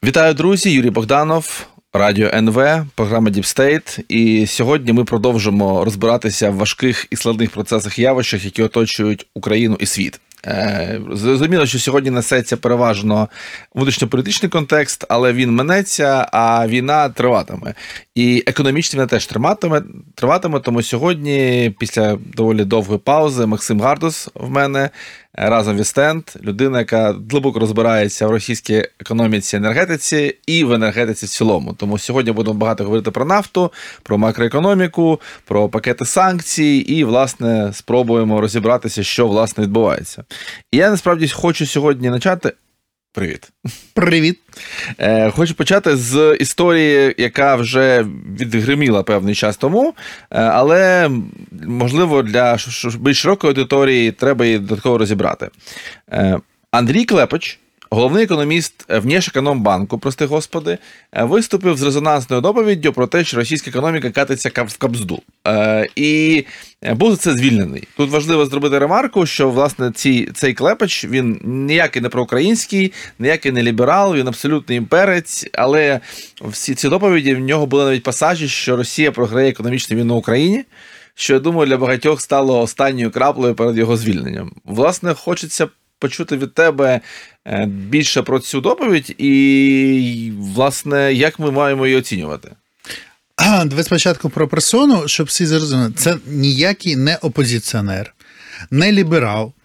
Вітаю, друзі! Юрій Богданов, Радіо НВ, програма Deep State. І сьогодні ми продовжимо розбиратися в важких і складних процесах і явищах, які оточують Україну і світ. Зрозуміло, що сьогодні несеться переважно внутрішньополітичний контекст, але він минеться, а війна триватиме. І економічна війна теж триватиме, тому сьогодні, після доволі довгої паузи, Максим Гардус в мене, разом Вістенд, людина, яка глибоко розбирається в російській економіці, енергетиці і в енергетиці в цілому. Тому сьогодні будемо багато говорити про нафту, про макроекономіку, про пакети санкцій і, власне, спробуємо розібратися, що, власне, відбувається. І я, насправді, хочу сьогодні почати... Привіт. Хочу почати з історії, яка вже відгриміла певний час тому, але, можливо, для більш широкої аудиторії треба її додатково розібрати. Андрій Клепич, головний економіст Внешекономбанку, прости господи, виступив з резонансною доповіддю про те, що російська економіка катиться в кабзду. І був за це звільнений. Тут важливо зробити ремарку, що, власне, цей Клепич, він ніякий не проукраїнський, ніякий не ліберал, він абсолютний імперець, але всі ці доповіді, в нього були навіть пасажі, що Росія програє економічну війну в Україні, що, я думаю, для багатьох стало останньою краплею перед його звільненням. Власне, хочеться почути від тебе більше про цю доповідь і, власне, як ми маємо її оцінювати? Давай спочатку про персону, щоб всі зрозуміли. Це ніякий не опозиціонер, не ліберал,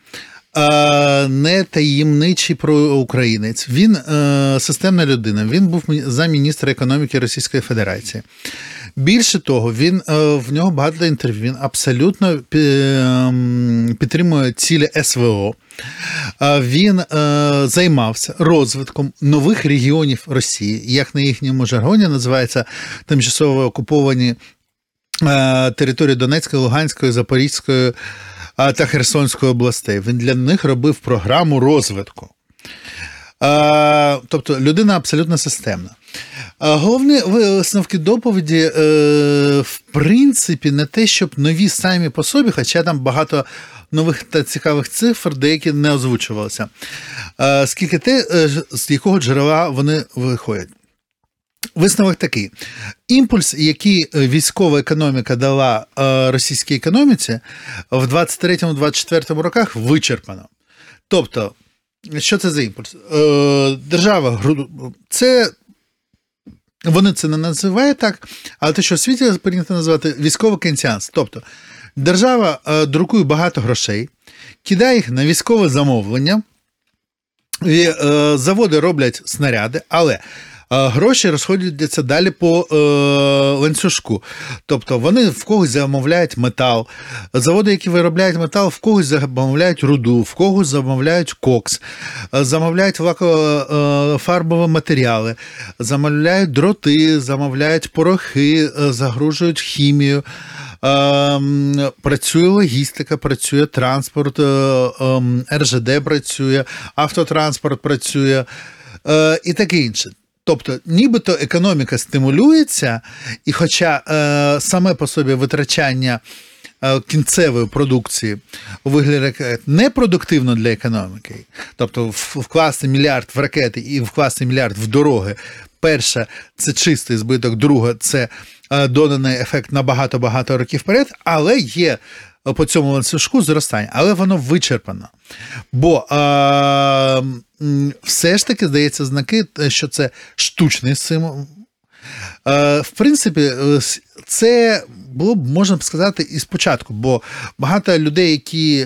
не таємничий проукраїнець. Він системна людина. Він був замміністра економіки Російської Федерації. Більше того, в нього багато інтерв'ю, він абсолютно підтримує цілі СВО. Він займався розвитком нових регіонів Росії, як на їхньому жаргоні називається тимчасово окуповані території Донецької, Луганської, Запорізької та Херсонської областей. Він для них робив програму розвитку. Тобто людина абсолютно системна. Головні висновки доповіді, в принципі, не те, щоб нові самі по собі, хоча там багато нових та цікавих цифр, деякі не озвучувалися. Скільки те, з якого джерела вони виходять. Висновок такий. Імпульс, який військова економіка дала російській економіці, в 23-24 роках вичерпано. Тобто, що це за імпульс? Держава, вони це не називають так, але те, що в світі прийнято називати військовий кейнсіанство. Тобто, держава друкує багато грошей, кидає їх на військове замовлення, і заводи роблять снаряди, але гроші розходяться далі по ланцюжку. Тобто вони в когось замовляють метал, заводи, які виробляють метал, в когось замовляють руду, в когось замовляють кокс, замовляють фарбові матеріали, замовляють дроти, замовляють порохи, загружують хімію. Працює логістика, працює транспорт, РЖД працює, автотранспорт працює і таке інше. Тобто, нібито економіка стимулюється, і хоча саме по собі витрачання кінцевої продукції у вигляді ракет непродуктивно для економіки, тобто вкласти мільярд в ракети і вкласти мільярд в дороги, перше – це чистий збиток, друге – це доданий ефект на багато-багато років вперед, але є по цьому ланцюжку зростання, але воно вичерпано. Бо все ж таки, здається, знаки, що це штучний стимул. В принципі, це було б, можна б сказати, і спочатку, бо багато людей, які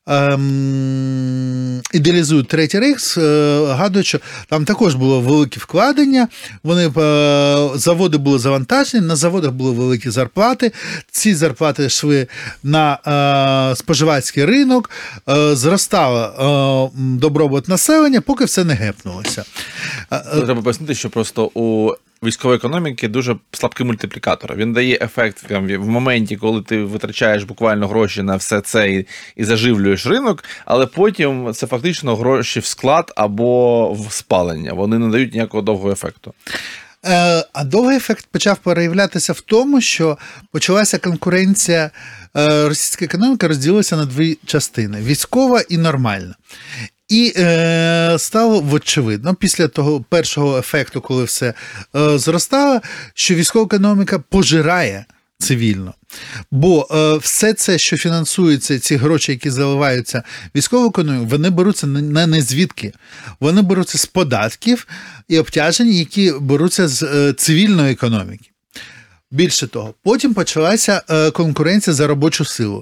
ідеалізують Третій Рейх, згадують, що там також було велике вкладення, заводи були завантажені, на заводах були великі зарплати, ці зарплати йшли на споживацький ринок, зростало добробут населення, поки все не гепнулося. Треба пояснити, що просто у військової економіки дуже слабкий мультиплікатор. Він дає ефект в моменті, коли ти витрачаєш буквально гроші на все це і заживлюєш ринок, але потім це фактично гроші в склад або в спалення. Вони не дають ніякого довгого ефекту. А довгий ефект почав проявлятися в тому, що почалася конкуренція, російська економіка розділилася на дві частини – військова і нормальна. І стало очевидно, після того першого ефекту, коли все зростало, що військова економіка пожирає цивільно. Бо все це, що фінансується, ці гроші, які заливаються в військову економіку, вони беруться не звідки. Вони беруться з податків і обтяжень, які беруться з цивільної економіки. Більше того, потім почалася конкуренція за робочу силу.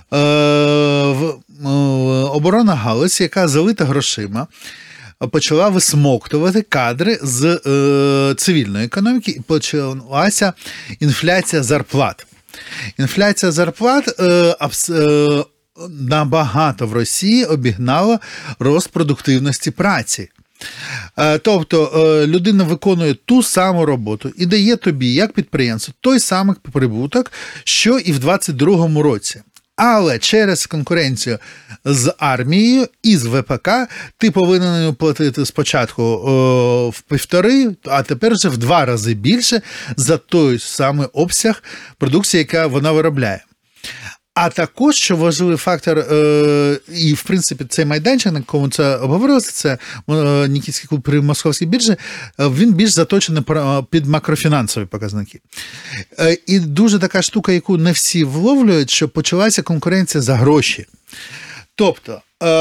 Оборонна галузь, яка залита грошима, почала висмоктувати кадри з цивільної економіки, і почалася інфляція зарплат. Інфляція зарплат набагато в Росії обігнала рост продуктивності праці. Тобто людина виконує ту саму роботу і дає тобі, як підприємцю, той самий прибуток, що і в 2022 році. Але через конкуренцію з армією і з ВПК ти повинен платити спочатку в 1,5, а тепер вже в 2 рази більше за той самий обсяг продукції, яка вона виробляє. А також, що важливий фактор, і, в принципі, цей майданчик, на якому це обговорилося, це Нікітський клуб при Московській біржі, він більш заточений під макрофінансові показники. І дуже така штука, яку не всі вловлюють, що почалася конкуренція за гроші. Тобто,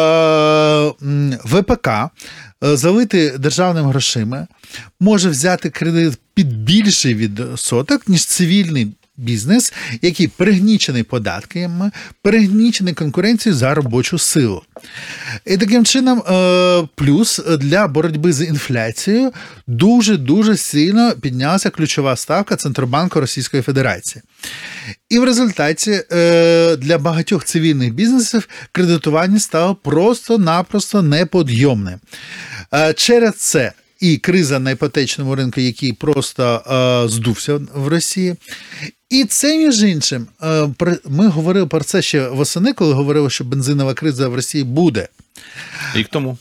ВПК, залити державними грошима, може взяти кредит під більший відсоток, ніж цивільний бізнес, який пригнічений податками, пригнічений конкуренцією за робочу силу. І таким чином, плюс для боротьби з інфляцією дуже-дуже сильно піднялася ключова ставка Центробанку Російської Федерації. І в результаті для багатьох цивільних бізнесів кредитування стало просто-напросто неподйомним. Через це і криза на іпотечному ринку, який просто здувся в Росії. І це, між іншим, ми говорили про це ще восени, коли говорили, що бензинова криза в Росії буде. Рік тому.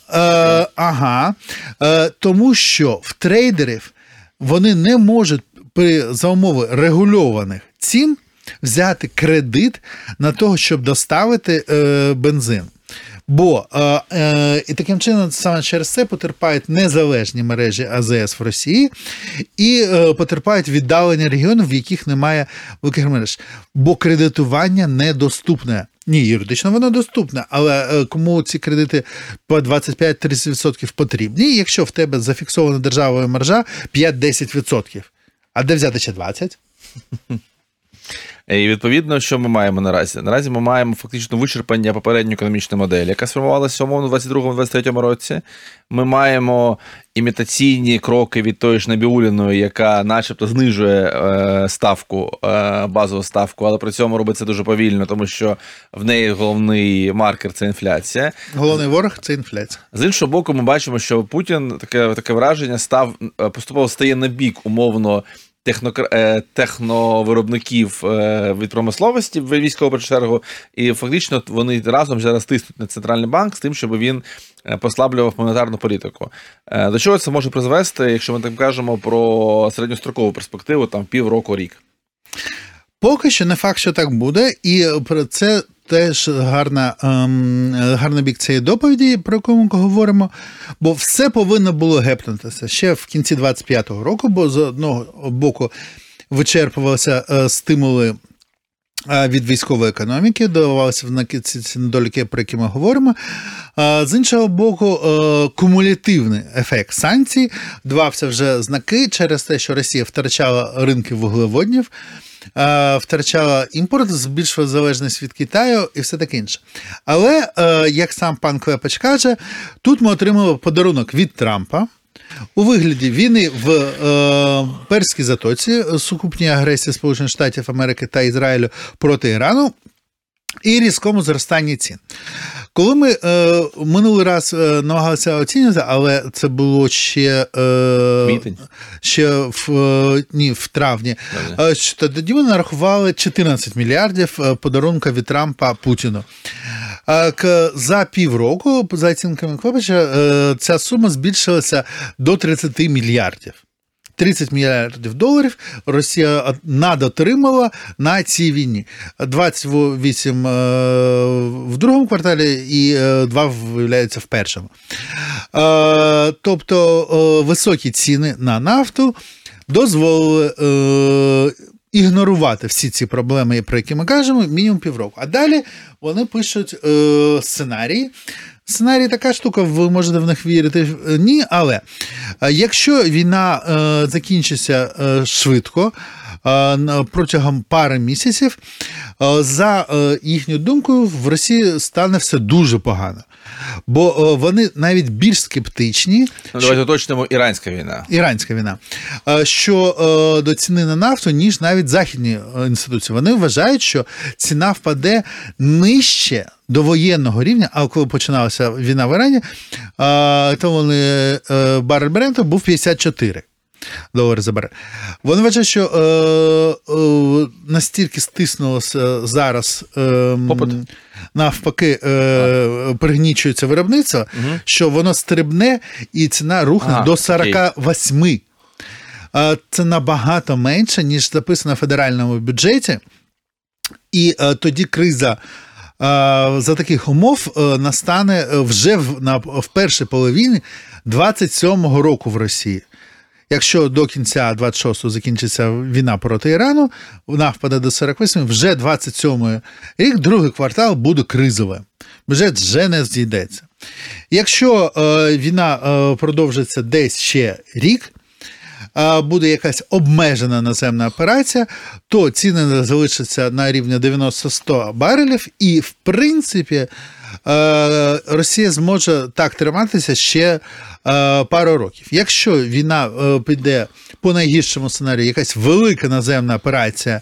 Тому що в трейдерів вони не можуть за умови регульованих цін взяти кредит на того, щоб доставити бензин. Бо і таким чином саме через це потерпають незалежні мережі АЗС в Росії і потерпають віддалені регіони, в яких немає великих мереж. Бо кредитування недоступне. Ні, юридично воно доступне, але кому ці кредити по 25-30% потрібні, якщо в тебе зафіксована державою маржа 5-10%. А де взяти ще 20%? І відповідно, що ми маємо наразі? Наразі ми маємо фактично вичерпання попередньої економічної моделі, яка сформувалася умовно в 22-23 році. Ми маємо імітаційні кроки від тої ж Набіуліної, яка начебто знижує ставку, базову ставку, але при цьому робить це дуже повільно, тому що в неї головний маркер – це інфляція. Головний ворог – це інфляція. З іншого боку, ми бачимо, що Путін, таке враження, поступово стає на бік умовно техновиробників від промисловості в військову чергу, і фактично вони разом зараз тиснуть на Центральний банк з тим, щоб він послаблював монетарну політику. До чого це може призвести, якщо ми так кажемо про середньострокову перспективу, там півроку, рік? Поки що не факт, що так буде, і про це теж гарний бік цієї доповіді, про яку ми говоримо, бо все повинно було гепнутися ще в кінці 25-го року, бо з одного боку вичерпувалися стимули від військової економіки, додавалися в ці недоліки, про які ми говоримо. З іншого боку, кумулятивний ефект санкцій давався вже знаки через те, що Росія втрачала ринки вуглеводнів, втрачала імпорт, збільшувала залежність від Китаю і все таке інше. Але, як сам пан Клепач каже, тут ми отримали подарунок від Трампа у вигляді війни в Перській затоці, сукупній агресії Сполучених Штатів Америки та Ізраїлю проти Ірану і різкому зростанні цін. Коли ми минулий раз намагалися оцінювати, але це було ще в травні, тоді ми нарахували 14 мільярдів подарунка від Трампа Путіну. За півроку, за оцінками Клепача, ця сума збільшилася до 30 мільярдів. 30 мільярдів доларів Росія надотримала на цій війні. 28 в другому кварталі і 2, виявляється, в першому. Тобто високі ціни на нафту дозволили ігнорувати всі ці проблеми, про які ми кажемо, мінімум півроку. А далі вони пишуть сценарії. Сценарій така штука, ви можете в них вірити, ні, але якщо війна закінчиться швидко, протягом пари місяців, за їхньою думкою, в Росії стане все дуже погано. Бо вони навіть більш скептичні. Давайте уточнимо, іранська війна. Іранська війна. Що до ціни на нафту, ніж навіть західні інституції. Вони вважають, що ціна впаде нижче до воєнного рівня, а коли починалася війна в Ірані, то вони барель Бренту був $54 за барель. Вони вважають, що настільки стиснулося зараз попит. Навпаки, пригнічується виробництво, що воно стрибне і ціна рухне до 48. Це набагато менше, ніж записано в федеральному бюджеті. І тоді криза за таких умов настане вже в першій половині 27-го року в Росії. Якщо до кінця 26-го закінчиться війна проти Ірану, вона впаде до 48, вже 27-й рік, другий квартал буде кризовим. Бюджет вже не зійдеться. Якщо війна продовжиться десь ще рік, буде якась обмежена наземна операція, то ціни залишаться на рівні 90-100 барелів, і, в принципі, Росія зможе так триматися ще пару років. Якщо війна піде по найгіршому сценарію, якась велика наземна операція,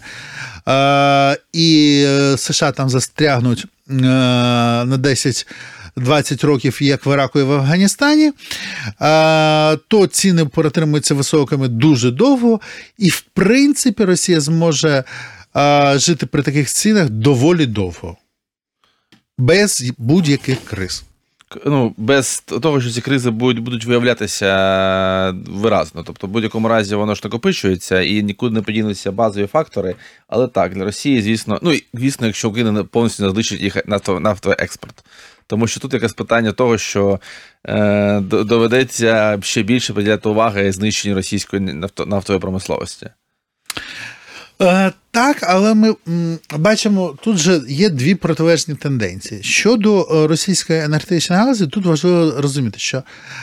і США там застрягнуть на 10-20 років, як в Іраку і в Афганістані, то ціни протримуються високими дуже довго, і, в принципі, Росія зможе жити при таких цінах доволі довго. Без будь-яких криз. Без того, що ці кризи будуть виявлятися виразно. Тобто, в будь-якому разі воно ж накопичується і нікуди не подінуться базові фактори. Але так, для Росії, звісно, звісно, якщо Україна повністю не знищить їх нафтовий експорт. Тому що тут якесь питання того, що доведеться ще більше приділяти уваги знищенню російської нафтової промисловості. Так, але ми бачимо, тут же є дві протилежні тенденції. Щодо російської енергетичної галузі, тут важливо розуміти, що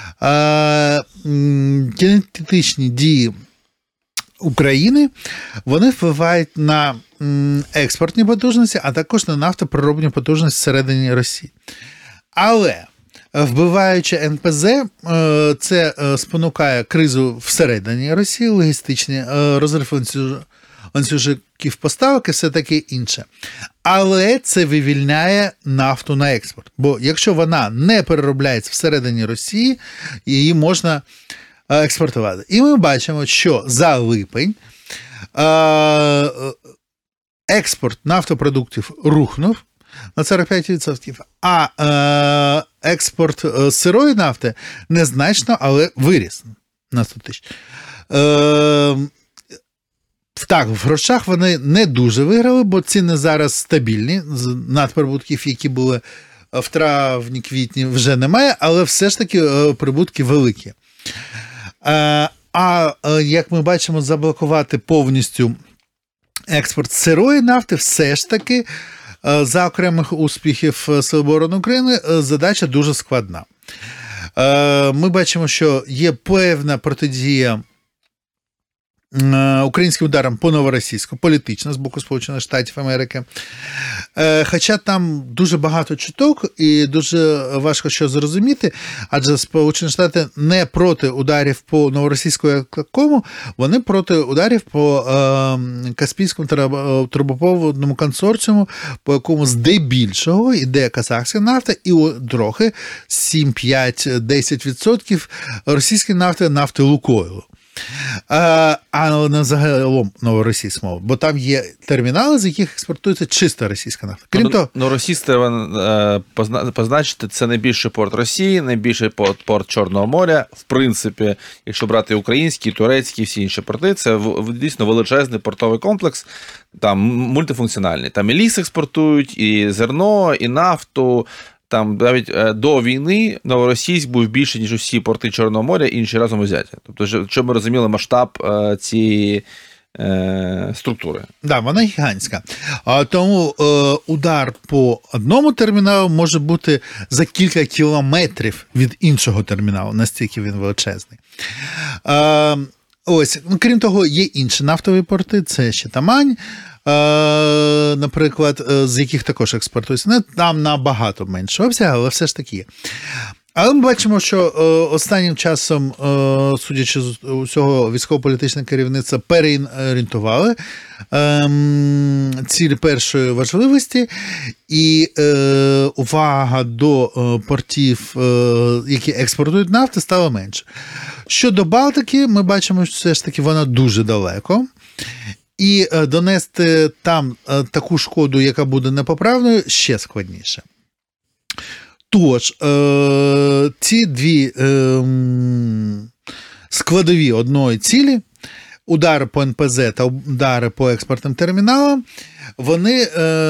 генетичні дії України, вони впливають на експортні потужності, а також на нафтопереробні потужності всередині Росії. Але вбиваючи НПЗ, це спонукає кризу всередині Росії, логістичні, розрив ланцюжків поставок і все таке інше. Але це вивільняє нафту на експорт. Бо якщо вона не переробляється всередині Росії, її можна експортувати. І ми бачимо, що за липень експорт нафтопродуктів рухнув на 45%, а експорт сирої нафти незначно, але виріс на 100 тисяч. Так, в грошах вони не дуже виграли, бо ціни зараз стабільні, надприбутків, які були в травні-квітні, вже немає, але все ж таки прибутки великі. А як ми бачимо, заблокувати повністю експорт сирої нафти все ж таки за окремих успіхів Сил оборони України задача дуже складна. Ми бачимо, що є певна протидія українським ударам по новоросійську, політично, з боку Сполучених Штатів Америки. Хоча там дуже багато чуток і дуже важко що зрозуміти, адже Сполучені Штати не проти ударів по новоросійському, вони проти ударів по Каспійському трубопроводному консорціуму, по якому здебільшого йде казахська нафта і трохи 7-5-10% російської нафти Лукойлу. А не загалом новоросійська мова, бо там є термінали, з яких експортується чисто російська нафта. Крім того... Новоросійськ треба позначити, це найбільший порт Росії, найбільший порт Чорного моря. В принципі, якщо брати український, турецький, всі інші порти, це дійсно величезний портовий комплекс, там мультифункціональний. Там і ліс експортують, і зерно, і нафту. Там навіть до війни Новоросійськ був більше, ніж усі порти Чорного моря, інші разом взяті. Тобто, щоб ми розуміли масштаб цієї структури. Так, да, вона гігантська. Тому удар по одному терміналу може бути за кілька кілометрів від іншого терміналу, настільки він величезний. Ось, крім того, є інші нафтові порти, це ще Тамань, наприклад, з яких також експортується. Там набагато менше обсяг, але все ж таки є. Але ми бачимо, що останнім часом, судячи з усього, військово-політичне керівництво переорієнтували цілі першої важливості, і увага до портів, які експортують нафту, стала менше. Щодо Балтики, ми бачимо, що все ж таки вона дуже далеко. І донести там таку шкоду, яка буде непоправною, ще складніше. Тож, ці дві складові одної цілі, удари по НПЗ та удари по експортним терміналам, вони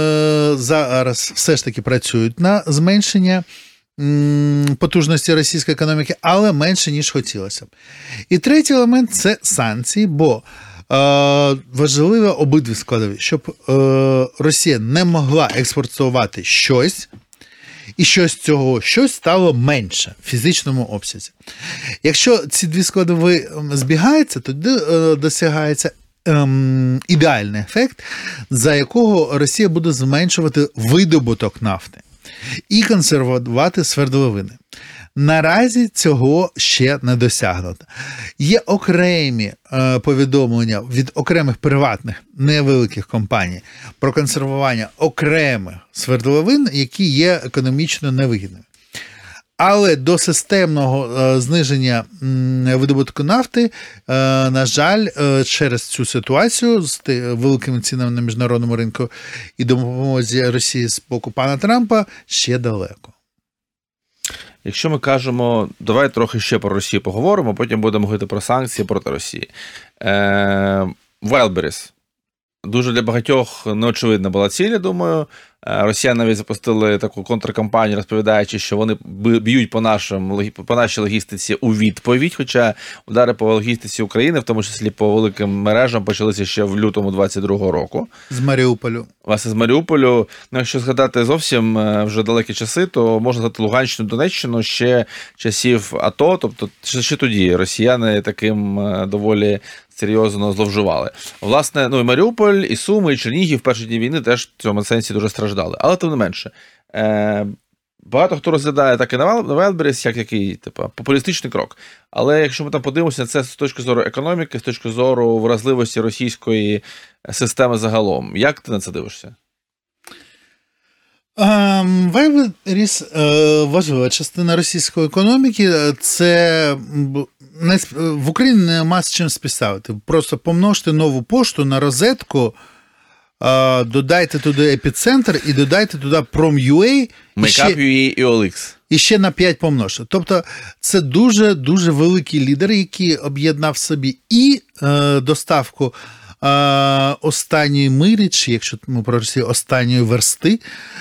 зараз все ж таки працюють на зменшення потужності російської економіки, але менше, ніж хотілося б. І третій елемент – це санкції, бо важливо обидві складові, щоб Росія не могла експортувати щось, і щось цього щось стало менше в фізичному обсязі. Якщо ці дві складові збігаються, тоді досягається ідеальний ефект, за якого Росія буде зменшувати видобуток нафти і консервувати свердловини. Наразі цього ще не досягнуто. Є окремі повідомлення від окремих приватних невеликих компаній про консервування окремих свердловин, які є економічно невигідними. Але до системного зниження видобутку нафти, на жаль, через цю ситуацію з великими цінами на міжнародному ринку і допомозі Росії з боку пана Трампа ще далеко. Якщо ми кажемо, давай трохи ще про Росію поговоримо, потім будемо говорити про санкції проти Росії. Wildberries. Дуже для багатьох неочевидна була ціль, я думаю. Росіяни навіть запустили таку контркампанію, розповідаючи, що вони б'ють по нашій логістиці у відповідь, хоча удари по логістиці України, в тому числі по великим мережам, почалися ще в лютому 22-го року. З Маріуполю. Власне, з Маріуполю. Ну, якщо згадати зовсім вже далекі часи, то можна згадати Луганщину, Донеччину ще часів АТО, тобто ще тоді росіяни таким доволі серйозно зловживали. Власне, ну і Маріуполь, і Суми, і Чернігів в перші дні війни теж в цьому сенсі дуже страждали. Але тим не менше, багато хто розглядає так і на Wildberries як який, популістичний крок. Але якщо ми там подивимося на це з точки зору економіки, з точки зору вразливості російської системи загалом, як ти на це дивишся? Wildberries важлива частина російської економіки. Це в Україні нема з чим співставити. Просто помножте нову пошту на розетку, додайте туди епіцентр і додайте туди Prom.ua, Makeup.ua і OLX. І ще на 5 помножте. Тобто це дуже-дуже великий лідер, який об'єднав собі і доставку останньої милі, чи якщо ми про Росію, останньої версти,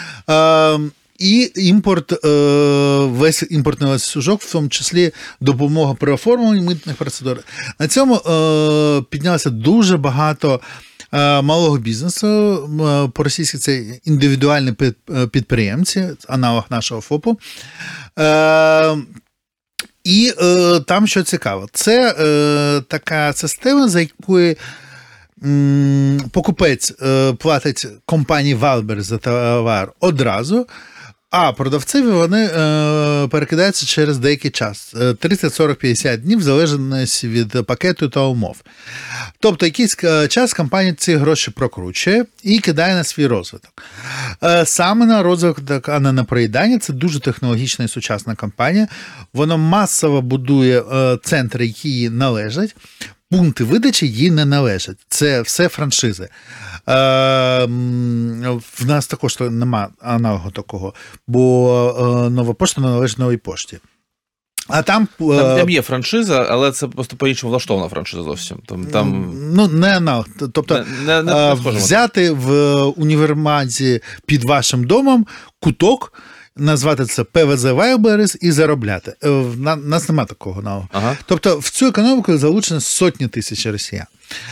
і імпорт, весь імпортний ланцюжок, в тому числі допомога при оформленні митних процедур. На цьому піднялося дуже багато малого бізнесу. По-російськи це індивідуальні підприємці, аналог нашого ФОПу. І там що цікаво, це така система, за якою покупець платить компанії Wildberries за товар одразу, а продавцеві вони перекидаються через деякий час, 30, 40, 50 днів, в залежності від пакету та умов. Тобто якийсь час компанія ці гроші прокручує і кидає на свій розвиток. Саме на розвиток, а не на проїдання, це дуже технологічна і сучасна компанія. Вона масово будує центри, які їй належать. пункти видачі їй не належать. Це все франшизи. В нас також нема аналогу такого, бо Нова пошта належить Новій пошті. А там є франшиза, але це просто по-іншому влаштована франшиза зовсім. Не аналог. Тобто не взяти в універмазі під вашим домом куток, назвати це ПВЗ Wildberries і заробляти. В нас немає такого аналогу. Ага. Тобто в цю економіку залучено сотні тисяч росіян.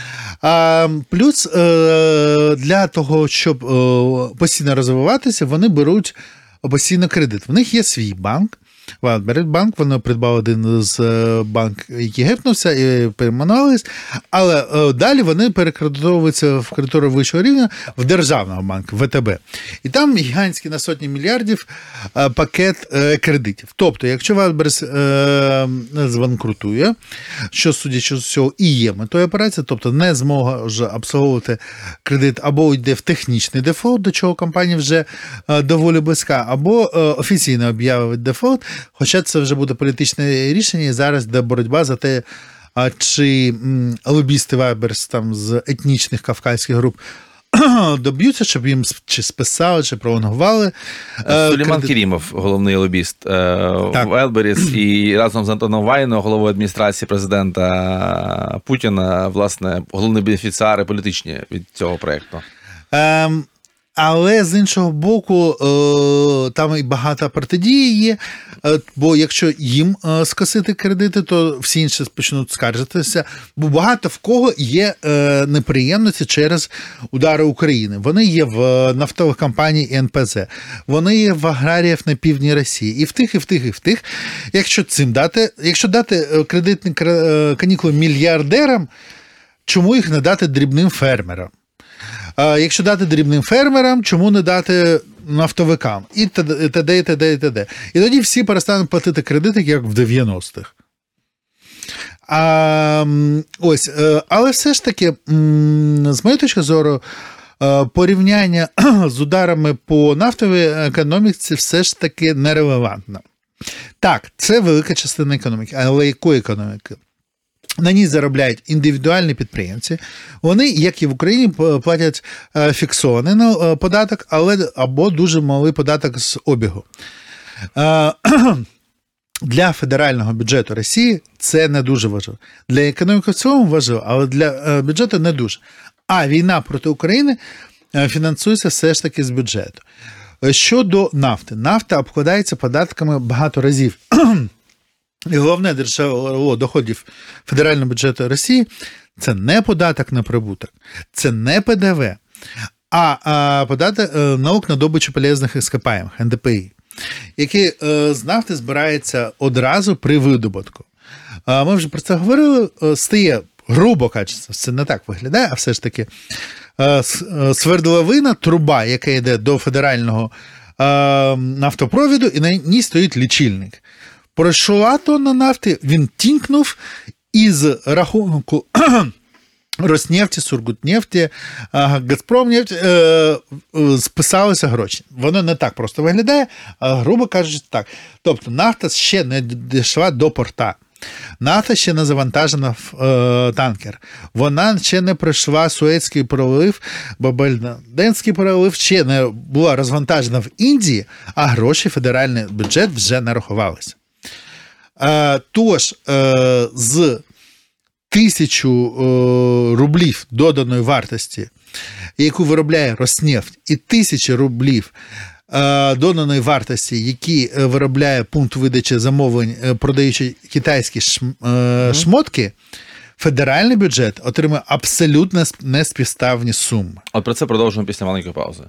Плюс для того, щоб постійно розвиватися, вони беруть постійно кредит. В них є свій банк, Wildberries-банк, вони придбали один з банків, який гепнувся і перейменувались, але далі вони перекредитовуються в кредитори вищого рівня в державного банку, ВТБ. І там гігантський на сотні мільярдів пакет кредитів. Тобто, якщо Wildberries збанкрутує, що, судячи з цього, і є метою операції, тобто не зможе обслуговувати кредит, або йде в технічний дефолт, до чого компанія вже доволі близька, або офіційно об'явить дефолт, хоча це вже буде політичне рішення, і зараз йде боротьба за те, чи лобісти Wildberries там з етнічних кавказьких груп доб'ються, щоб їм чи списали, чи пролонгували. Сулейман Керімов, головний лобіст Wildberries, і разом з Антоном Вайно, головою адміністрації президента Путіна, власне, головні бенефіціари політичні від цього проєкту. Але, з іншого боку, там і багато протидії є, бо якщо їм скосити кредити, то всі інші почнуть скаржитися, бо багато в кого є неприємності через удари України. Вони є в нафтових компаній НПЗ, вони є в аграріїв на півдні Росії, і в тих, і в тих, і в тих. Якщо дати кредитні канікули мільярдерам, чому їх не дати дрібним фермерам? Якщо дати дрібним фермерам, чому не дати нафтовикам? І т.д., і т.д., і т.д. І тоді всі перестануть платити кредити, як в 90-х. Але все ж таки, з моєї точки зору, порівняння з ударами по нафтовій економіці все ж таки нерелевантно. Так, це велика частина економіки, але якої економіки? На ній заробляють індивідуальні підприємці. Вони, як і в Україні, платять фіксований податок, або дуже малий податок з обігу. Для федерального бюджету Росії це не дуже важливо. Для економіки в цілому важливо, але для бюджету не дуже. А війна проти України фінансується все ж таки з бюджету. Щодо нафти. Нафта обкладається податками багато разів. І головне джерело доходів федерального бюджету Росії – це не податок на прибуток, це не ПДВ, а податок налог на добичу полезних іскопаємих, НДПІ, який з нафти збирається одразу при видобутку. Ми вже про це говорили, стає, грубо кажучи, це не так виглядає, а все ж таки свердловина, труба, яка йде до федерального нафтопровіду, і на ній стоїть лічильник. Пройшла тонна нафти, він тінкнув, із рахунку Роснефті, Сургутнефті, Газпромнефті списалися гроші. Воно не так просто виглядає, а грубо кажучи так. Тобто нафта ще не дійшла до порта. Нафта ще не завантажена в танкер. Вона ще не пройшла Суецький пролив, Бабельденський пролив, ще не була розвантажена в Індії, а гроші федеральний бюджет вже нарахувалися. Тож, з 1000 рублів доданої вартості, яку виробляє Роснефть, і 1000 рублів доданої вартості, які виробляє пункт видачі замовлень, продаючи китайські шмотки, федеральний бюджет отримує абсолютно неспівставні суми. От про це продовжуємо після маленької паузи.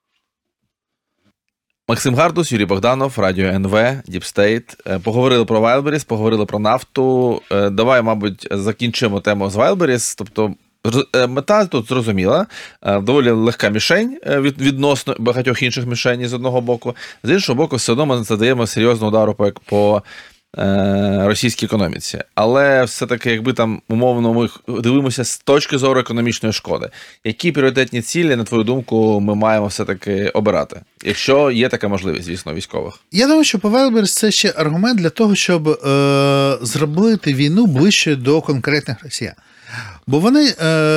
Максим Гардус, Юрій Богданов, Радіо НВ, Діпстейт. Поговорили про Wildberries, поговорили про нафту. Давай, мабуть, закінчимо тему з Wildberries. Тобто мета тут зрозуміла, доволі легка мішень відносно багатьох інших мішень з одного боку. З іншого боку, все одно ми задаємо серйозну удару по російській економіці. Але все-таки, якби там, умовно, ми дивимося з точки зору економічної шкоди, які пріоритетні цілі, на твою думку, ми маємо все-таки обирати? Якщо є така можливість, звісно, військових. Я думаю, що Павел це ще аргумент для того, щоб зробити війну ближче до конкретних росіян. Бо вони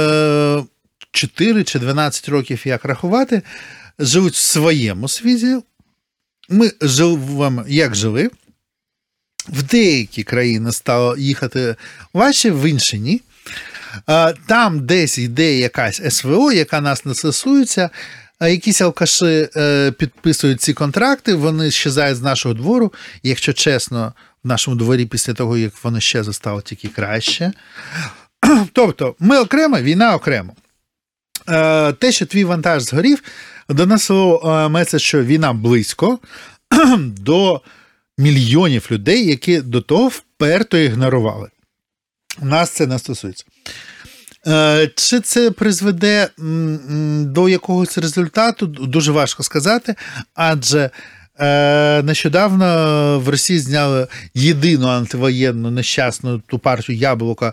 4 чи 12 років, як рахувати, живуть в своєму світі. Ми живемо, як жили. В деякі країни стало їхати важче, в інші ні. Там десь йде якась СВО, яка нас не стосується, якісь алкаші підписують ці контракти, вони щезають з нашого двору. І, якщо чесно, в нашому дворі після того, як вони щезли, стало тільки краще. Тобто, ми окремо, війна окремо. Те, що твій вантаж згорів, донесло меседж, що війна близько до мільйонів людей, які до того вперто ігнорували. Нас це не стосується. Чи це призведе до якогось результату, дуже важко сказати, адже нещодавно в Росії зняли єдину антивоєнну нещасну ту партію «Яблуко»,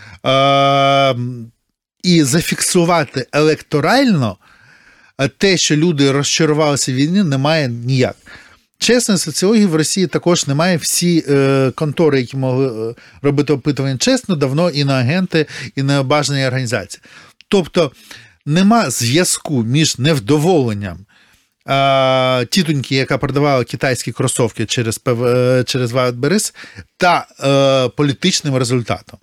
і зафіксувати електорально те, що люди розчарувалися в війні, немає ніяк. Чесно, соціологів в Росії також немає. Всі контори, які могли робити опитування чесно, давно іноагенти, і небажані організації. Тобто нема зв'язку між невдоволенням тітоньки, яка продавала китайські кросовки через Wildberries, та політичним результатом.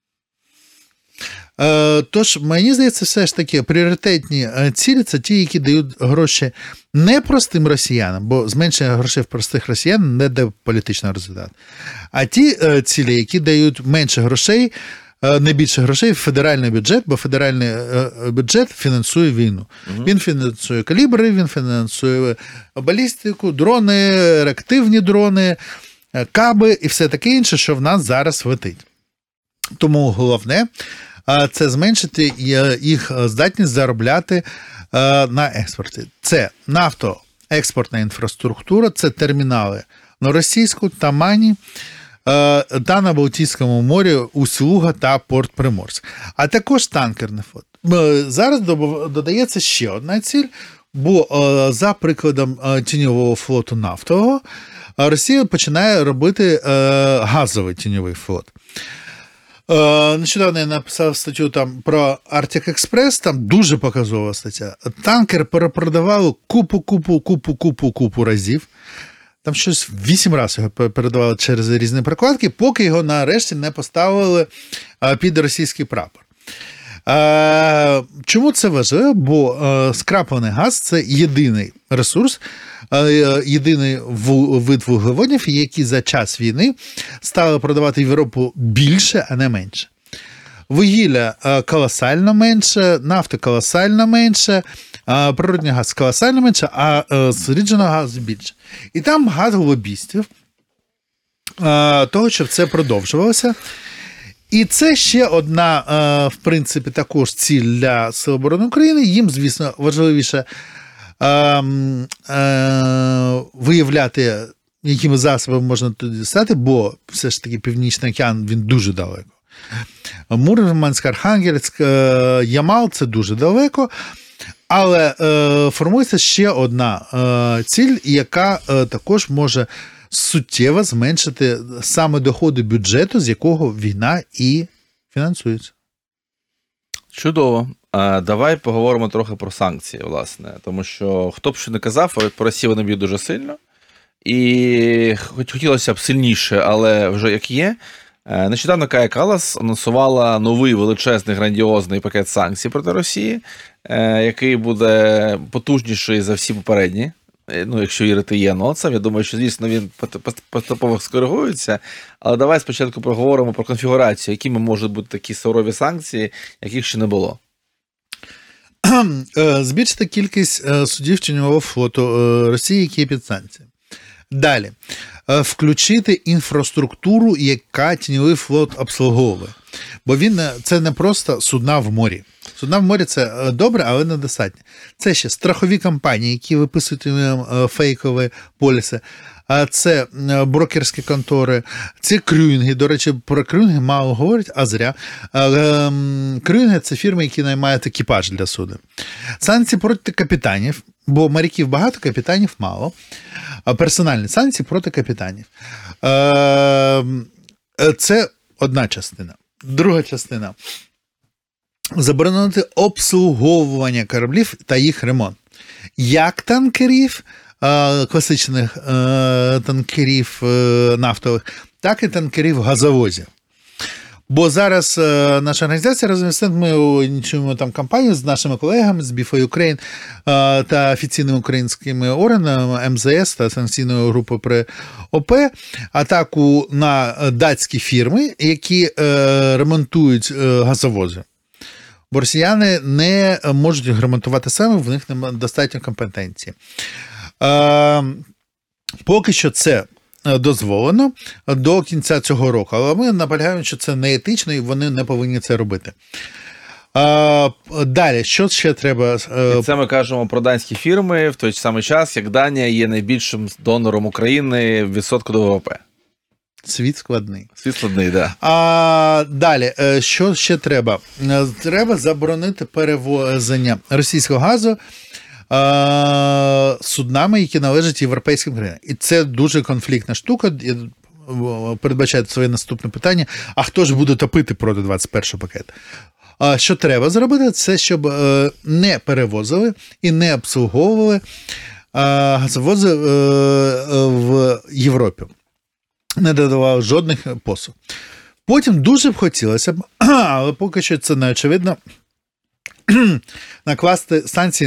Тож, мені здається, все ж таки пріоритетні цілі – це ті, які дають гроші не простим росіянам, бо зменшення грошей в простих росіян не дає політичного результату, а ті цілі, які дають менше грошей, не більше грошей в федеральний бюджет, бо федеральний бюджет фінансує війну. Він фінансує калібри, він фінансує балістику, дрони, реактивні дрони, каби і все таке інше, що в нас зараз летить. Тому головне – це зменшити їх здатність заробляти на експорті. Це нафтоекспортна інфраструктура, це термінали на Російську, Тамані та на Балтійському морі Услуга та Порт Приморськ. А також танкерний флот. Зараз додається ще одна ціль, бо за прикладом тіньового флоту нафтового Росія починає робити газовий тіньовий флот. Нещодавно я написав статтю там про Arctic Express, там дуже показова стаття. Танкер перепродавали купу разів. Там щось 8 разів його передавали через різні прокладки, поки його нарешті не поставили під російський прапор. Чому це важливо? Бо скраплений газ – це єдиний ресурс, єдиний вид вуглеводнів, які за час війни стали продавати в Європу більше, а не менше. Вугілля колосально менше, нафта колосально менше, природний газ колосально менше, а зрідженого газу більше. І там газ лобістів того, щоб це продовжувалося. І це ще одна, в принципі, також ціль для Сил оборони України. Їм, звісно, важливіше виявляти, якими засобами можна туди стати, бо все ж таки Північний океан, він дуже далеко. Мурманськ, Архангельськ, Ямал – це дуже далеко. Але формується ще одна ціль, яка також може суттєво зменшити саме доходи бюджету, з якого війна і фінансується. Чудово. Давай поговоримо трохи про санкції, власне. Тому що, хто б що не казав, по Росії вони б'ють дуже сильно. І хотілося б сильніше, але вже як є. Нещодавно Кая Каллас анонсувала новий величезний грандіозний пакет санкцій проти Росії, який буде потужніший за всі попередні. Ну, якщо вірити єнотцям, я думаю, що, звісно, він поступово скоригується. Але давай спочатку проговоримо про конфігурацію, якими можуть бути такі сурові санкції, яких ще не було. Збільшити кількість суддів тіньового флоту Росії, які є під санкціями. Далі. Включити інфраструктуру, яка тіньовий флот обслуговує. Бо це не просто судна в морі. Судна в морі – це добре, але недостатньо. Це ще страхові компанії, які виписують фейкові поліси. це брокерські контори, це крюїнги. До речі, про крюїнги мало говорять, а зря. Крюїнги – це фірми, які наймають екіпаж для суду. Санкції проти капітанів, бо моряків багато, капітанів мало. Персональні санкції проти капітанів. Це одна частина. Друга частина. Заборонити обслуговування кораблів та їх ремонт. Як танкерів, класичних танкерів нафтових, так і танкерів газовозів. Бо зараз наша організація разом з тим, ми ініціюємо там кампанію з нашими колегами з BFA Ukraine та офіційними українськими органами МЗС та санкційною групою при ОП, атаку на датські фірми, які ремонтують газовози. Бо росіяни не можуть їх ремонтувати саме, в них немає достатньо компетенції. Поки що це дозволено до кінця цього року, але ми наполягаємо, що це не етично і вони не повинні це робити. Далі, що ще треба? І це ми кажемо про данські фірми в той самий час, як Данія є найбільшим донором України в відсотку до ВВП. Світ складний. Світ складний, так. Далі, що ще треба? Треба заборонити перевозення російського газу суднами, які належать європейським країнам. І це дуже конфліктна штука. Передбачає своє наступне питання. А хто ж буде топити проти 21-го пакету? Що треба зробити? Це щоб не перевозили і не обслуговували газовози в Європі. Не додавали жодних послуг. Потім дуже б хотілося, але поки що це не очевидно, накласти санкції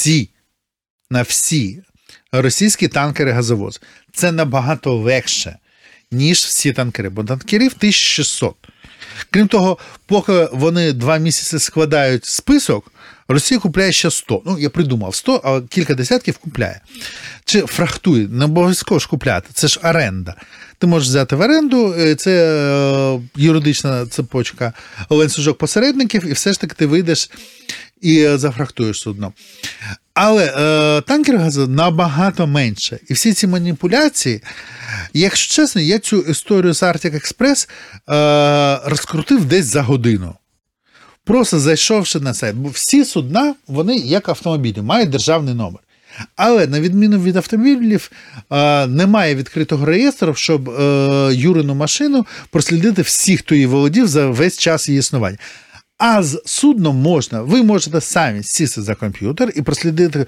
на всі російські танкери-газовози. Це набагато легше, ніж всі танкери, бо танкерів 1600. Крім того, поки вони 2 місяці складають список, Росія купляє ще 100. Ну, я придумав 100, а кілька десятків купляє. Чи фрахтує, не обов'язково ж купляти, це ж оренда. Ти можеш взяти в оренду, це юридична цепочка, ланцюжок посередників, і все ж таки ти вийдеш і зафрахтуєш судно. Але танкер газу набагато менше. І всі ці маніпуляції, якщо чесно, я цю історію з Arctic Express розкрутив десь за годину. Просто зайшовши на сайт. Бо всі судна, вони як автомобілі, мають державний номер. Але, на відміну від автомобілів, немає відкритого реєстру, щоб Юрину машину прослідити всіх, хто її володів за весь час її існування. А з судном можна. Ви можете самі сісти за комп'ютер і прослідити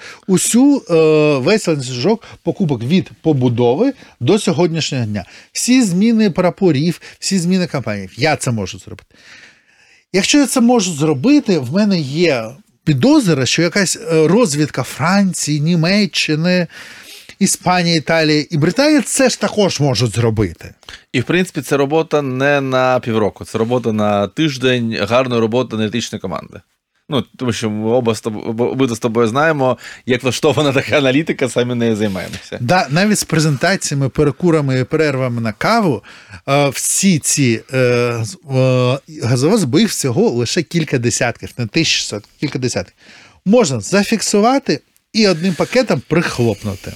весь ланцюжок покупок від побудови до сьогоднішнього дня. Всі зміни прапорів, всі зміни компаній. Я це можу зробити. Якщо я це можу зробити, в мене є підозра, що якась розвідка Франції, Німеччини, Іспанії, Італії і Британії це ж також можуть зробити. І, в принципі, це робота не на півроку, це робота на тиждень, гарна робота аналітичної команди. Ну, тому що ми обидва з тобою знаємо, як влаштована така аналітика, самі нею займаємося. Да, навіть з презентаціями, перекурами і перервами на каву всі ці газовози, бо їх всього лише кілька десятків, не 1600, кілька десятків. Можна зафіксувати і одним пакетом прихлопнути.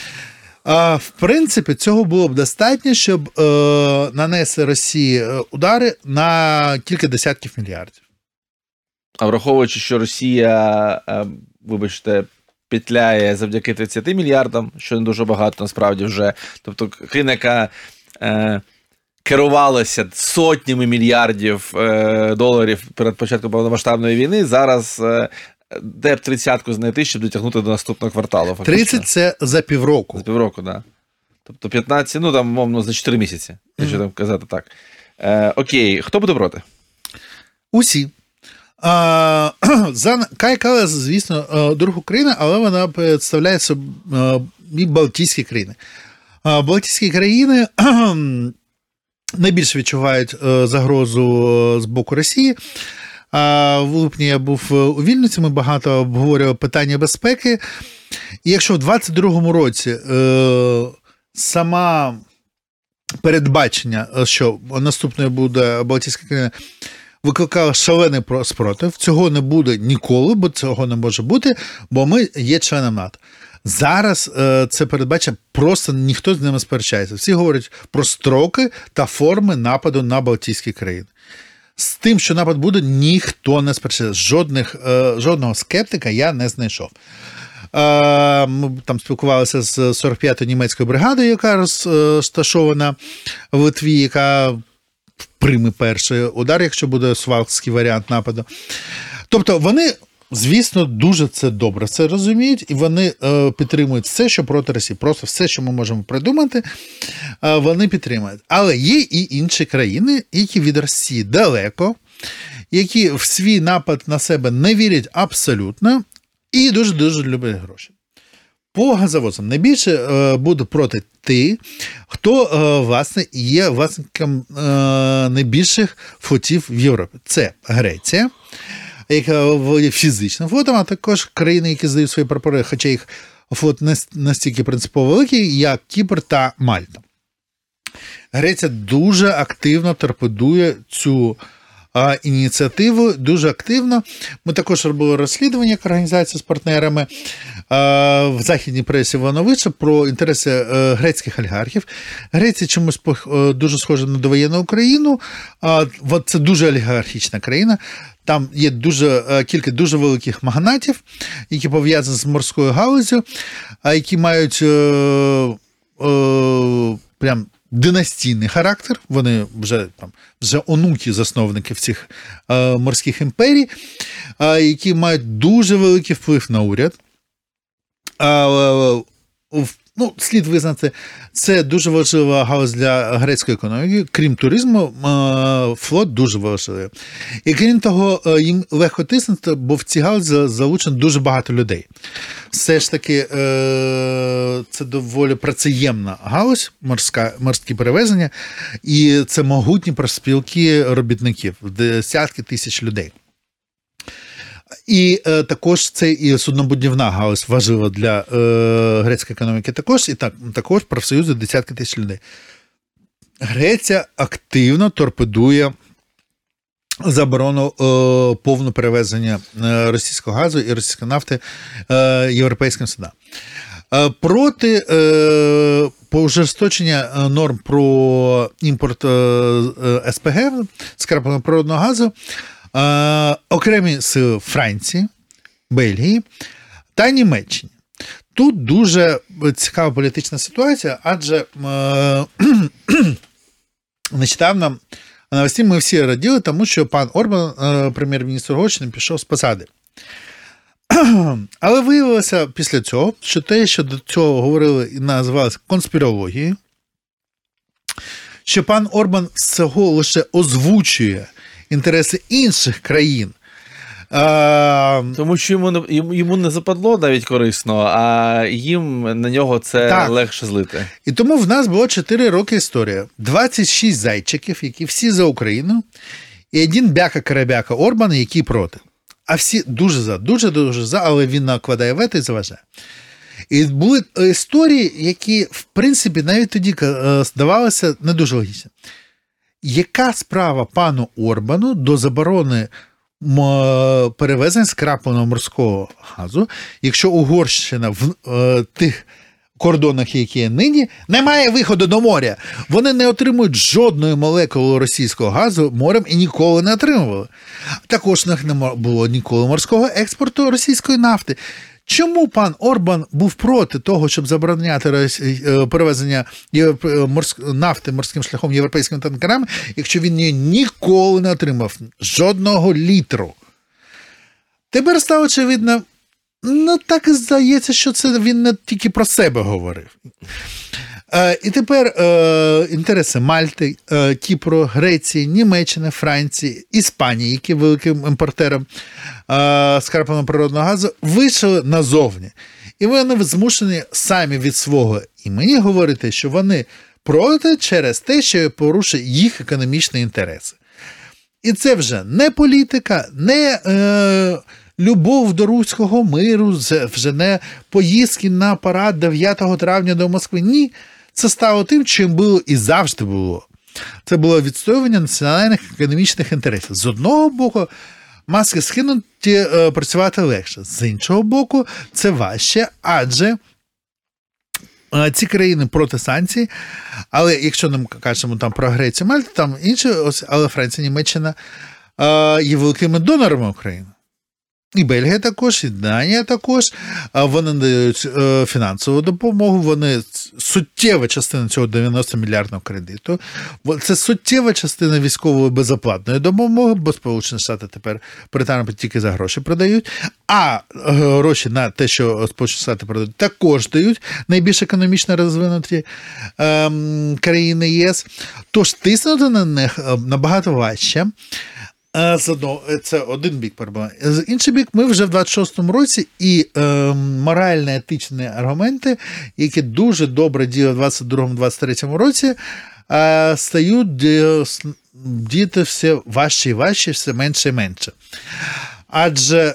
В принципі, цього було б достатньо, щоб нанести Росії удари на кілька десятків мільярдів. А враховуючи, що Росія, вибачте, петляє завдяки 30 мільярдам, що не дуже багато насправді вже, тобто країна, яка керувалася сотнями мільярдів доларів перед початком повномасштабної війни, зараз де б 30-ку знайти, щоб дотягнути до наступного кварталу. Фактично. 30 – це за півроку. За півроку, так. Да. Тобто 15, ну там, мовно, за 4 місяці, якщо там казати так. Окей, хто буде проти? Усі. Кая Каллас, звісно, друг України, але вона представляє собі Балтійські країни. Балтійські країни найбільше відчувають загрозу з боку Росії. В липні я був у Вільнюсі, ми багато обговорювали питання безпеки. І якщо в 2022 році сама передбачення, що наступною буде Балтійська країна, викликала шалений спротив. Цього не буде ніколи, бо цього не може бути, бо ми є членом НАТО. Зараз це передбачено, просто ніхто з ними сперечається. Всі говорять про строки та форми нападу на Балтійські країни. З тим, що напад буде, ніхто не сперечається. Жодного скептика я не знайшов. Ми там спілкувалися з 45-ю німецькою бригадою, яка розташована в Литві, яка прийме перший удар, якщо буде сувалський варіант нападу. Тобто вони, звісно, дуже це добре це розуміють, і вони підтримують все, що проти Росії. Просто все, що ми можемо придумати, вони підтримують. Але є і інші країни, які від Росії далеко, які в свій напад на себе не вірять абсолютно, і дуже-дуже люблять гроші. По газовозам найбільше буде проти ті, хто, власне, є власником найбільших флотів в Європі. Це Греція, яка володіє фізичним флотом, а також країни, які здають свої прапори, хоча їх флот не настільки принципово великий, як Кіпр та Мальта. Греція дуже активно торпедує цю ініціативу, дуже активно. Ми також робили розслідування як організація з партнерами в західній пресі Івановича про інтереси грецьких олігархів. Греція чомусь дуже схожа на довоєнну Україну. Це дуже олігархічна країна. Там є кілька дуже великих магнатів, які пов'язані з морською галуззю, які мають прям династійний характер, вони вже онуки засновників цих морських імперій, які мають дуже великий вплив на уряд. Слід визнати, це дуже важлива галузь для грецької економіки. Крім туризму, флот дуже важливий. І крім того, їм легко тиснути, бо в цій галузі залучено дуже багато людей. Все ж таки, це доволі працеємна галузь, морські перевезення, і це могутні профспілки робітників, десятки тисяч людей. І також це і суднобудівна галузь важлива для грецької економіки також, і також профсоюзи десятки тисяч людей. Греція активно торпедує заборону повного перевезення російського газу і російської нафти європейським судам. Проти пожорсточення норм про імпорт СПГ, скрапленого природного газу, окремі сили Франції, Бельгії та Німеччини. Тут дуже цікава політична ситуація, адже нещодавно навесні ми всі раділи, тому що пан Орбан, прем'єр-міністр Угорщини, пішов з посади. Але виявилося після цього, що те, що до цього говорили і називалося конспірологією, що пан Орбан всього лише озвучує інтереси інших країн. Тому що йому не западло навіть корисно, а їм на нього це легше злити. І тому в нас було 4 роки історія. 26 зайчиків, які всі за Україну, і один бяка-карабяка Орбан, який проти. А всі дуже за, але він накладає вето і заважає. І були історії, які, в принципі, навіть тоді здавалося не дуже логічно. Яка справа пану Орбану до заборони перевезень скрапленого морського газу, якщо Угорщина в тих кордонах, які є нині, не має виходу до моря? Вони не отримують жодної молекули російського газу морем і ніколи не отримували. Також у них не було ніколи морського експорту російської нафти. Чому пан Орбан був проти того, щоб забороняти перевезення нафти морським шляхом європейськими танкерами, якщо він її ніколи не отримав жодного літру? Тепер стало очевидно, так і здається, що це він не тільки про себе говорив. І тепер інтереси Мальти, Кіпру, Греції, Німеччини, Франції, Іспанії, які великим імпортером скрапленого природного газу, вийшли назовні. І вони змушені самі від свого імені говорити, що вони проти через те, що порушує їх економічні інтереси. І це вже не політика, не любов до руського миру, вже не поїздки на парад 9 травня до Москви. Ні. Це стало тим, чим було і завжди було. Це було відстоювання національних економічних інтересів. З одного боку, Маски скинуті, працювати легше. З іншого боку, це важче, адже ці країни проти санкцій, але якщо ми кажемо там про Грецію, Мальту, там інші, але Франція, Німеччина є великими донорами України. І Бельгія також, і Данія також. Вони дають фінансову допомогу, вони суттєва частина цього 90-мільярдного кредиту. Це суттєва частина військової безоплатної допомоги, бо Сполучені Штати тепер Британію тільки за гроші продають, а гроші на те, що Сполучені Штати продають, також дають найбільш економічно розвинуті країни ЄС. Тож тиснути на них набагато важче. Це один бік проблеми. З інший бік, ми вже в 26-му році і морально-етичні аргументи, які дуже добре діяли в 22-23 році, стають діяти все важче і важче, все менше і менше. Адже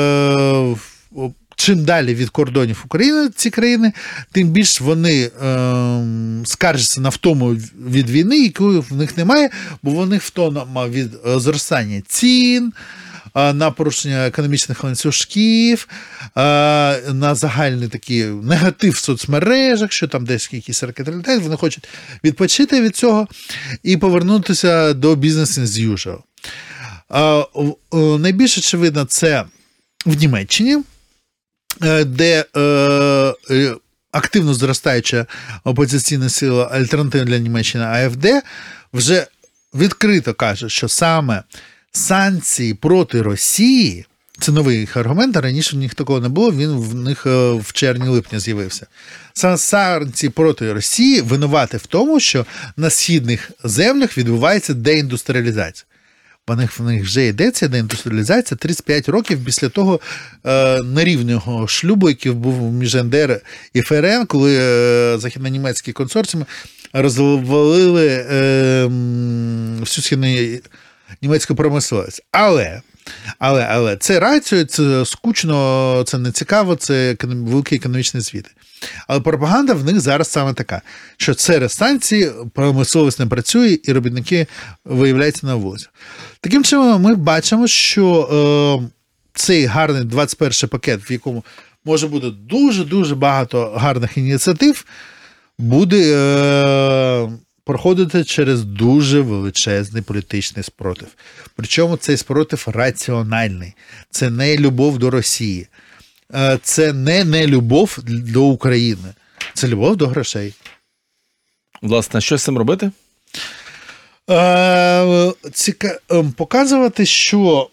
чим далі від кордонів України ці країни, тим більш вони скаржаться на втому від війни, якої в них немає, бо в них втома від зростання цін, на порушення економічних ланцюжків, на загальний такий негатив в соцмережах, що там десь якісь ракети літають, вони хочуть відпочити від цього і повернутися до business as usual. Найбільш очевидно це в Німеччині, де активно зростаюча опозиційна сила альтернатива для Німеччини АФД вже відкрито каже, що саме санкції проти Росії, це новий їх аргумент, а раніше в них такого не було, він в них в червні-липні з'явився. Саме санкції проти Росії винуваті в тому, що на східних землях відбувається деіндустріалізація. В них вже йдеться деіндустріалізація 35 років після того нерівного шлюбу, який був між НДР і ФРН, коли західно-німецькі консорціуми розвалили всю східно-німецьку промисловість. Але це рацію, це скучно, це нецікаво, це великий економічний звіт. Але пропаганда в них зараз саме така, що через санкції промисловість не працює і робітники виявляються на вулиці. Таким чином, ми бачимо, що цей гарний 21-й пакет, в якому може бути дуже-дуже багато гарних ініціатив, буде проходити через дуже величезний політичний спротив. Причому цей спротив раціональний. Це не любов до Росії. Це не любов до України. Це любов до грошей. Власне, що з цим робити? Показувати, що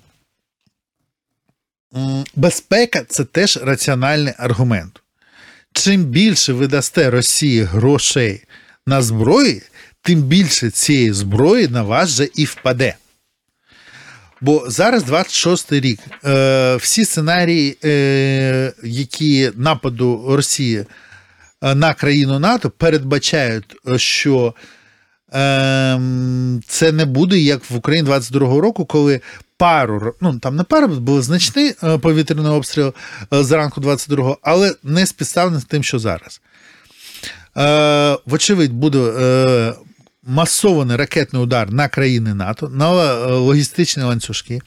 безпека – це теж раціональний аргумент. Чим більше ви дасте Росії грошей на зброї, тим більше цієї зброї на вас же і впаде. Бо зараз 26-й рік. Всі сценарії, які нападу Росії на країну НАТО, передбачають, що це не буде, як в Україні 22-го року, коли там не був значний повітряний обстріл зранку 22-го, але не співставний з тим, що зараз. Вочевидь, буде масований ракетний удар на країни НАТО, на логістичні ланцюжки,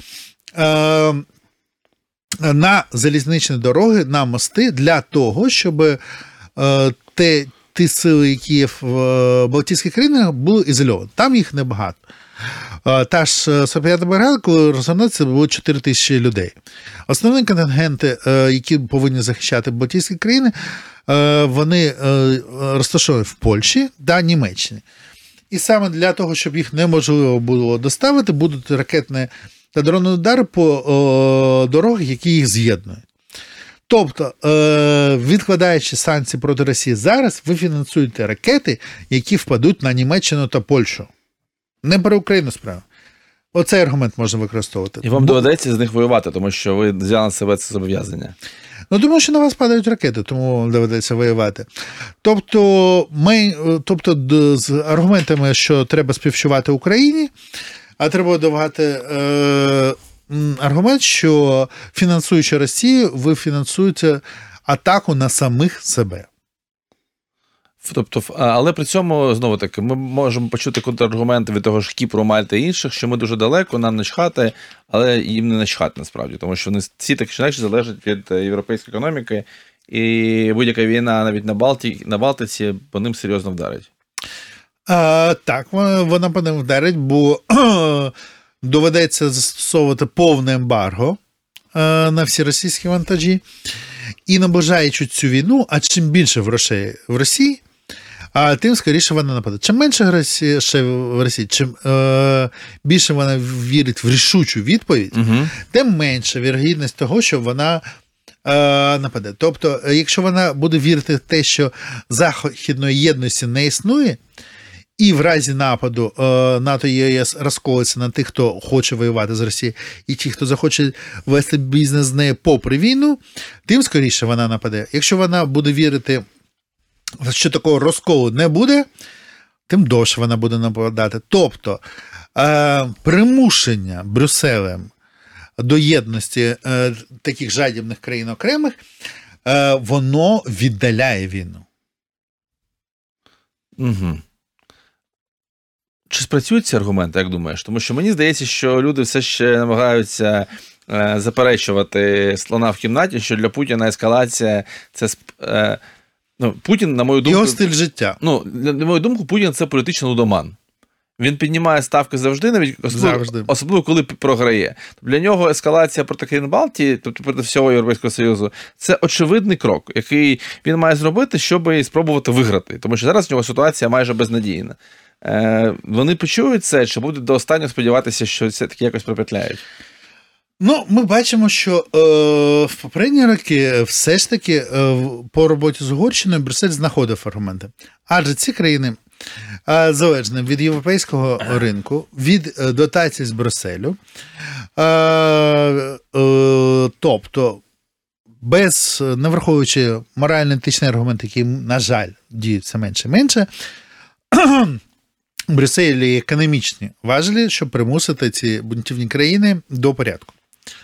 на залізничні дороги, на мости для того, щоб ті сили, які є в Балтійських країнах, були ізольовані. Там їх небагато. Та ж 45-та бригада, коли розгорнуться, було 4 тисячі людей. Основні контингенти, які повинні захищати Балтійські країни, вони розташовані в Польщі та Німеччині. І саме для того, щоб їх неможливо було доставити, будуть ракетні та дронні удари по дорогах, які їх з'єднують. Тобто, відкладаючи санкції проти Росії зараз, ви фінансуєте ракети, які впадуть на Німеччину та Польщу. Не про Україну справа. Оцей аргумент можна використовувати. І вам доведеться з них воювати, тому що ви взяли на себе це зобов'язання. Тому що на вас падають ракети, тому доведеться воювати. Тобто, з аргументами, що треба співчувати Україні, а треба давати аргумент, що фінансуючи Росію, ви фінансуєте атаку на самих себе. Тобто, але при цьому, знову-таки, ми можемо почути контраргументи від того ж Кіпру, Мальти і інших, що ми дуже далеко, нам начхати, але їм не начхати насправді, тому що вони всі так чи інакше залежать від європейської економіки, і будь-яка війна навіть на Балтиці по ним серйозно вдарить. Так, вона по ним вдарить, бо доведеться застосовувати повне ембарго на всі російські вантажі. І наближаючи цю війну, а чим більше грошей в Росії, тим скоріше вона нападе. Чим менше грошей в Росії, чим більше вона вірить в рішучу відповідь, тим менша вірогідність того, що вона нападе. Тобто, якщо вона буде вірити в те, що західної єдності не існує, і в разі нападу НАТО і ЄС розколиться на тих, хто хоче воювати з Росією, і ті, хто захоче вести бізнес з нею попри війну, тим скоріше вона нападе. Якщо вона буде вірити, що такого розколу не буде, тим довше вона буде нападати. Тобто, примушення Брюсселем до єдності таких жадібних країн окремих, воно віддаляє війну. Угу. Чи спрацюють ці аргументи, як думаєш? Тому що мені здається, що люди все ще намагаються заперечувати слона в кімнаті, що для Путіна ескалація – це... Путін, на мою думку... Його стиль життя. На мою думку, Путін – це політичний лудоман. Він піднімає ставки завжди, навіть особливо коли програє. Для нього ескалація проти країн Балтії, тобто проти всього Європейського Союзу, це очевидний крок, який він має зробити, щоб спробувати виграти. Тому що зараз в нього ситуація майже безнадійна. Вони почують це, чи будуть до останнього сподіватися, що це таки якось пропетляють? Ми бачимо, що в попередні роки все ж таки по роботі з Угорщиною Брюссель знаходив аргументи. Адже ці країни залежні від європейського ринку, від дотацій з Брюсселю. Тобто, не враховуючи морально-етичний аргумент, який, на жаль, діють все менше і менше, Брюсселі економічні важелі, щоб примусити ці бунтівні країни до порядку.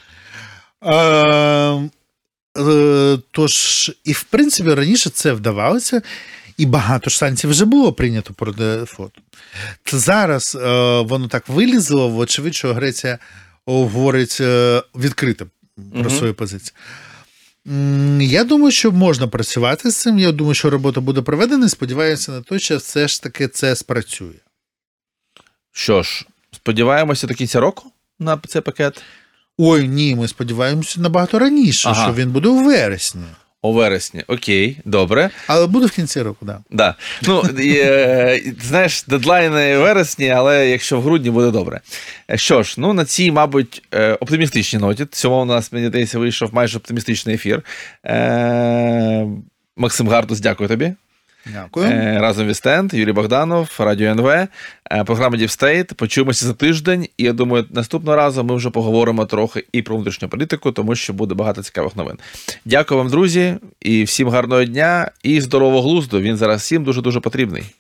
Тож, і в принципі, раніше це вдавалося, і багато ж санкцій вже було прийнято проти флоту. Зараз воно так вилізло, вочевидь, що Греція говорить відкрито про свою позицію. Я думаю, що можна працювати з цим, я думаю, що робота буде проведена, і сподіваюся на те, що все ж таки це спрацює. Що ж, сподіваємося до кінця року на цей пакет? Ой, ні, ми сподіваємося набагато раніше, що він буде у вересні. У вересні, окей, добре. Але буде в кінці року, так. Да. Знаєш, дедлайни в вересні, але якщо в грудні, буде добре. Що ж, на цій, мабуть, оптимістичній ноті, цьому у нас, мені здається, вийшов майже оптимістичний ефір. Максим Гардус, дякую тобі. Дякую. Разом Вістенд, Юрій Богданов, Радіо НВ, програма Deep State. Почуємося за тиждень, і я думаю, наступного разу ми вже поговоримо трохи і про внутрішню політику, тому що буде багато цікавих новин. Дякую вам, друзі, і всім гарного дня, і здорового глузду. Він зараз всім дуже-дуже потрібний.